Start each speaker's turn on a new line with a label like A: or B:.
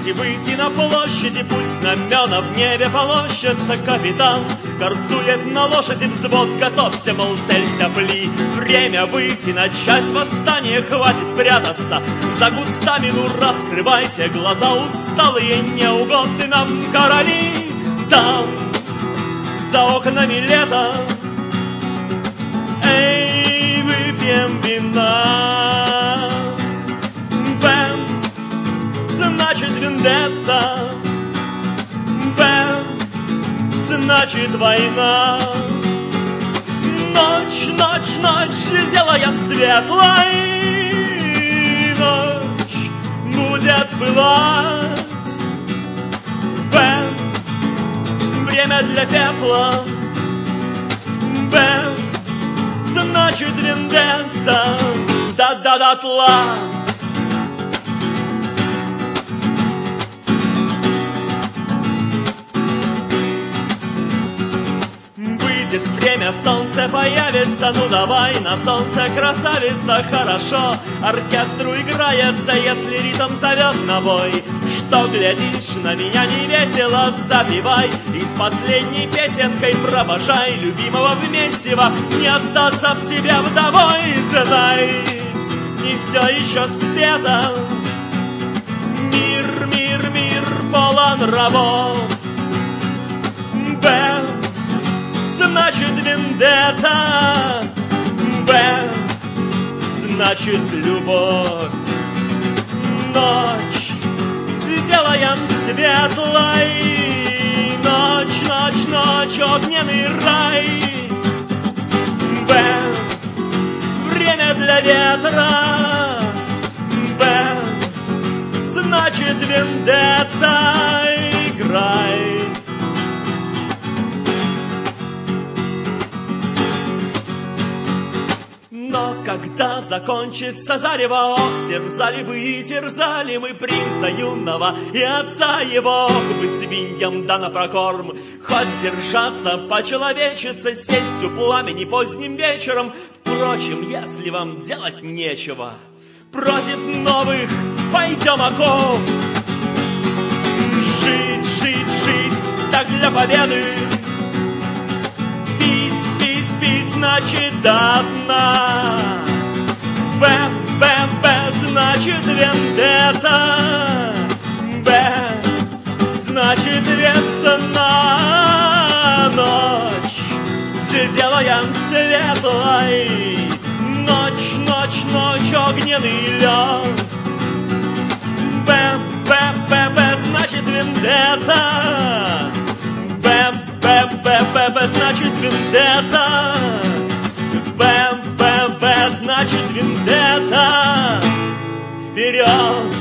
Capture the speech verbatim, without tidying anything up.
A: Выйти, выйти на площади, пусть знамена в небе полощется. Капитан горцует на лошади, взвод, готовься, мол, целься, пли. Время выйти, начать восстание, хватит прятаться за кустами. Ну, раскрывайте глаза, усталые, не угодны нам короли. Там, за окнами лето, эй, выпьем вина. Бэм, значит вендетта. Бэм, значит война. Ночь, ночь, ночь, сделаем светлой. Ночь будет бывать. Бэм, время для пепла. Бэм, значит вендетта. Да-да-да-тла. Выйдет время, солнце появится. Ну давай на солнце, красавица, хорошо. Оркестру играется, если ритм зовет на бой. Что глядишь на меня не весело, запивай. И с последней песенкой провожай любимого в месиво. Не остаться в тебе вдовой, знай, не все еще спето. Мир, мир, мир полон рабов. Бэм, значит вендетта. Бэм, значит любовь. Ночь сделаем светлой. Ночь, ночь, ночь, огненный рай. Бэм, время для ветра. Бэм, значит вендетта. Играй. Но когда закончится зарево, терзали бы и терзали мы принца юного и отца его. Бы свиньям да на прокорм, хоть сдержаться, по-человечице, сесть у пламени поздним вечером. Впрочем, если вам делать нечего, против новых пойдем оков. Жить, жить, жить, так для победы. Значит до дна. Бэм, бэм, бэм, значит вендетта. Бэм, значит весна. Ночь сделаем светлой. Ночь, ночь, ночь, огненный лед. Бэм, бэм, бэм, бэм, значит вендетта. Бэм, бэм, бэм, бэм, бэм, значит вендетта. Бэм, бэм, бэм, значит вендетта. Вперед!